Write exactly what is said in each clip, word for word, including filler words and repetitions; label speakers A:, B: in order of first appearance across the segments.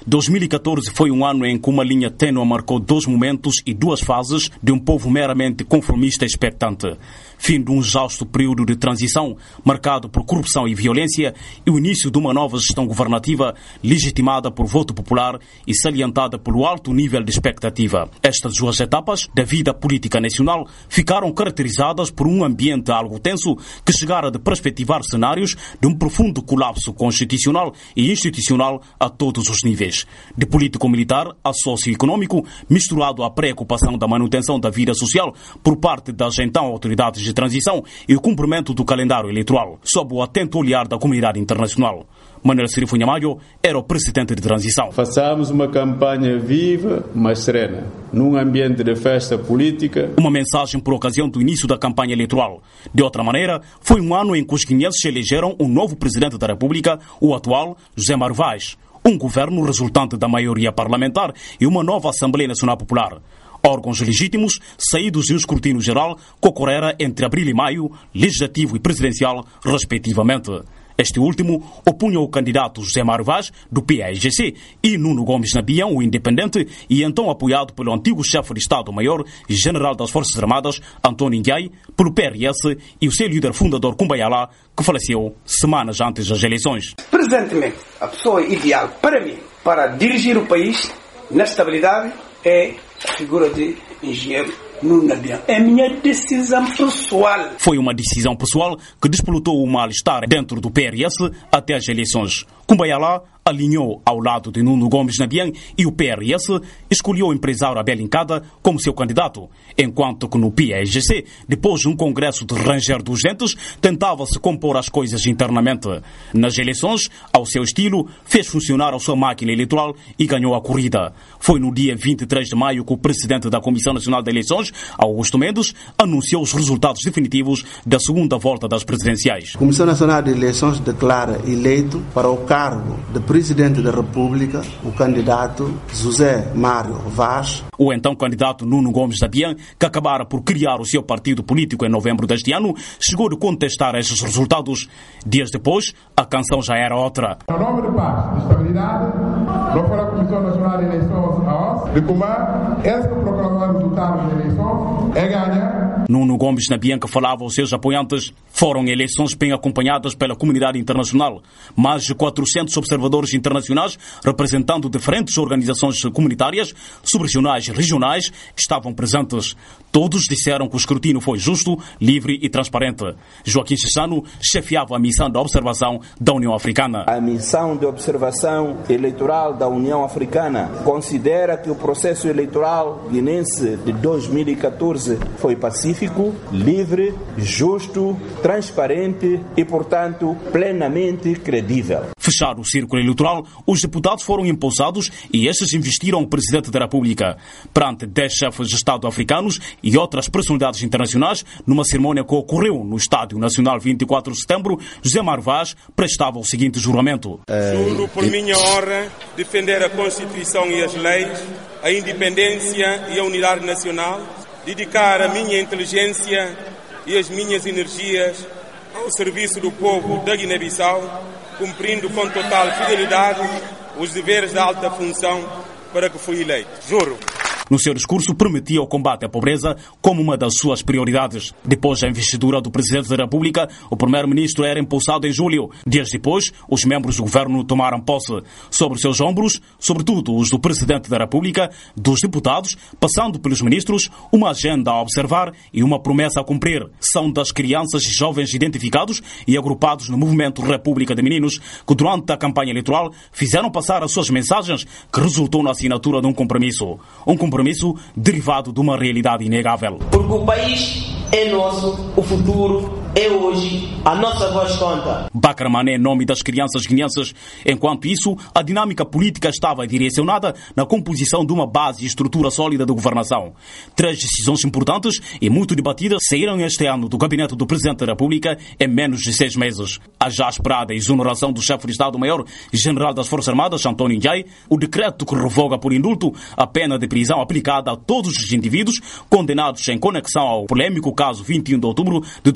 A: dois mil e catorze foi um ano em que uma linha tênue marcou dois momentos e duas fases de um povo meramente conformista e expectante. Fim de um exausto período de transição marcado por corrupção e violência e o início de uma nova gestão governativa legitimada por voto popular e salientada pelo alto nível de expectativa. Estas duas etapas da vida política nacional ficaram caracterizadas por um ambiente algo tenso que chegara de perspectivar cenários de um profundo colapso constitucional e institucional a todos os níveis, de político-militar a socioeconômico, misturado à preocupação da manutenção da vida social por parte das então autoridades de transição e o cumprimento do calendário eleitoral, sob o atento olhar da comunidade internacional. Manuel Sirifo Nhamayo era o presidente de transição.
B: Façamos uma campanha viva, mas serena, num ambiente de festa política.
A: Uma mensagem por ocasião do início da campanha eleitoral. De outra maneira, foi um ano em que os guineenses elegeram um novo presidente da República, o atual José Mário Vaz, um governo resultante da maioria parlamentar e uma nova Assembleia Nacional Popular. Órgãos legítimos, saídos de um escrutínio geral, que ocorrera entre abril e maio, legislativo e presidencial, respectivamente. Este último opunha o candidato José Mário Vaz, do P A I G C, e Nuno Gomes Nabião, o independente, e então apoiado pelo antigo chefe de Estado-Maior e general das Forças Armadas, António Ndiaye, pelo P R S e o seu líder fundador, Kumbayala, que faleceu semanas antes das eleições.
C: Presentemente, a pessoa ideal para mim, para dirigir o país na estabilidade, é a figura de engenheiro Nuno Nabião. É minha decisão pessoal.
A: Foi uma decisão pessoal que despolutou o mal-estar dentro do P R S até as eleições. Kumbayala alinhou ao lado de Nuno Gomes Nabião e o P R S escolheu o empresário Abel Incada como seu candidato, enquanto que no P A I G C, depois de um congresso de ranger dos dentes, tentava-se compor as coisas internamente. Nas eleições, ao seu estilo, fez funcionar a sua máquina eleitoral e ganhou a corrida. Foi no dia vinte e três de maio que o presidente da Comissão Nacional de Eleições, Augusto Mendes, anunciou os resultados definitivos da segunda volta das presidenciais.
D: A Comissão Nacional de Eleições declara eleito para o cargo de Presidente da República o candidato José Mário Vaz.
A: O então candidato Nuno Gomes Nabião, que acabara por criar o seu partido político em novembro deste ano, chegou de contestar estes resultados. Dias depois, a canção já era outra.
E: Em nome de paz e estabilidade, não foi a Comissão Nacional de Eleições a O S, de como esse que proclamou o resultado das eleições é ganhar.
A: Nuno Gomes Nabião, que falava aos seus apoiantes, foram eleições bem acompanhadas pela comunidade internacional. Mais de quatrocentos observadores internacionais, representando diferentes organizações comunitárias, subregionais e regionais, estavam presentes. Todos disseram que o escrutínio foi justo, livre e transparente. Joaquim Chissano chefiava a missão de observação da União Africana.
F: A missão de observação eleitoral da União Africana considera que o processo eleitoral guinense de dois mil e catorze foi pacífico, livre, justo, transparente e, portanto, plenamente credível.
A: Fechado o círculo eleitoral, os deputados foram impulsados e estes investiram o Presidente da República. Perante dez chefes de Estado africanos e outras personalidades internacionais, numa cerimónia que ocorreu no Estádio Nacional vinte e quatro de setembro, José Mário Vaz prestava o seguinte juramento.
G: Juro por minha honra defender a Constituição e as leis, a independência e a unidade nacional, dedicar a minha inteligência e as minhas energias ao serviço do povo da Guiné-Bissau, cumprindo com total fidelidade os deveres da alta função para que fui eleito. Juro.
A: No seu discurso, prometia o combate à pobreza como uma das suas prioridades. Depois da investidura do Presidente da República, o Primeiro-Ministro era impulsado em julho. Dias depois, os membros do governo tomaram posse. Sobre seus ombros, sobretudo os do Presidente da República, dos deputados, passando pelos ministros, uma agenda a observar e uma promessa a cumprir. São das crianças e jovens identificados e agrupados no movimento República de Meninos que, durante a campanha eleitoral, fizeram passar as suas mensagens que resultou na assinatura de um compromisso. Um compromisso derivado de uma realidade inegável.
H: Porque o país é nosso, o futuro é hoje, a nossa voz conta.
A: Bakar Mané, em nome das crianças guineenses. Enquanto isso, a dinâmica política estava direcionada na composição de uma base e estrutura sólida de governação. Três decisões importantes e muito debatidas saíram este ano do gabinete do Presidente da República em menos de seis meses. A já esperada exoneração do chefe de Estado-Maior e general das Forças Armadas, António Ndiaye, o decreto que revoga por indulto a pena de prisão aplicada a todos os indivíduos condenados em conexão ao polêmico caso vinte e um de outubro de dois mil e doze,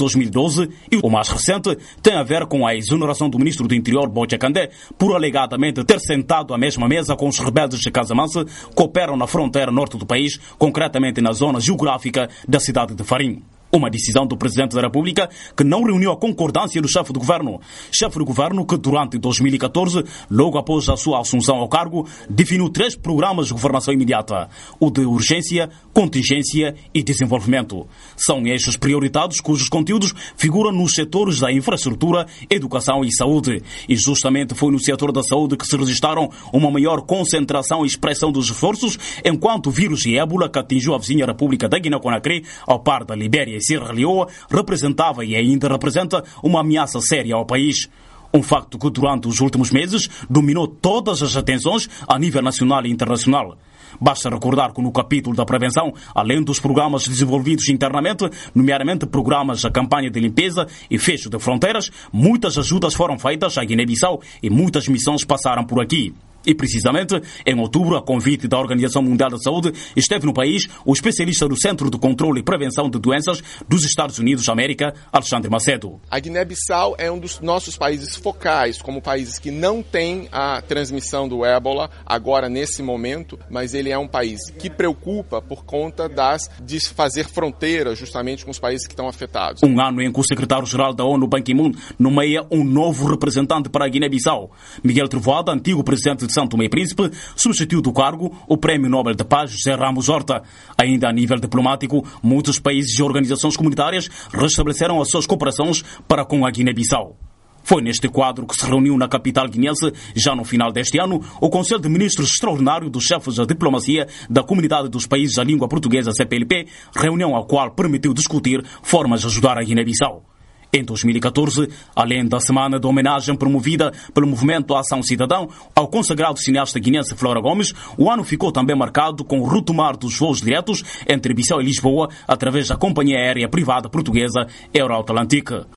A: doze e o mais recente tem a ver com a exoneração do ministro do Interior, Bocha Candé, por alegadamente ter sentado à mesma mesa com os rebeldes de Casamance que operam na fronteira norte do país, concretamente na zona geográfica da cidade de Farim. Uma decisão do Presidente da República que não reuniu a concordância do chefe do governo. Chefe do governo que, durante dois mil e catorze, logo após a sua assunção ao cargo, definiu três programas de governação imediata: o de urgência, contingência e desenvolvimento. São eixos prioritários cujos conteúdos figuram nos setores da infraestrutura, educação e saúde. E justamente foi no setor da saúde que se registraram uma maior concentração e expressão dos esforços, enquanto o vírus de ébola, que atingiu a vizinha República da Guiné-Conakry, ao par da Libéria e Sierra Leoa, representava e ainda representa uma ameaça séria ao país. Um facto que durante os últimos meses dominou todas as atenções a nível nacional e internacional. Basta recordar que no capítulo da prevenção, além dos programas desenvolvidos internamente, nomeadamente programas da campanha de limpeza e fecho de fronteiras, muitas ajudas foram feitas à Guiné-Bissau e muitas missões passaram por aqui. E precisamente, em outubro, a convite da Organização Mundial da Saúde, esteve no país o especialista do Centro de Controlo e Prevenção de Doenças dos Estados Unidos da América, Alexandre Macedo.
I: A Guiné-Bissau é um dos nossos países focais, como países que não tem a transmissão do ébola agora nesse momento, mas ele é um país que preocupa por conta das, de fazer fronteira justamente com os países que estão afetados.
A: Um ano em que o secretário-geral da ONU, Ban Ki-moon, nomeia um novo representante para a Guiné-Bissau. Miguel Trovoada, antigo presidente de São Tomé e Príncipe, substituiu do cargo o Prémio Nobel de Paz José Ramos Horta. Ainda a nível diplomático, muitos países e organizações comunitárias restabeleceram as suas cooperações para com a Guiné-Bissau. Foi neste quadro que se reuniu na capital guineense, já no final deste ano, o Conselho de Ministros Extraordinário dos Chefes da Diplomacia da Comunidade dos Países da Língua Portuguesa, C P L P, reunião a qual permitiu discutir formas de ajudar a Guiné-Bissau. Em dois mil e catorze, além da semana de homenagem promovida pelo Movimento Ação Cidadão ao consagrado cineasta guinense Flora Gomes, o ano ficou também marcado com o retomar dos voos diretos entre Bissau e Lisboa através da companhia aérea privada portuguesa Euroatlantic.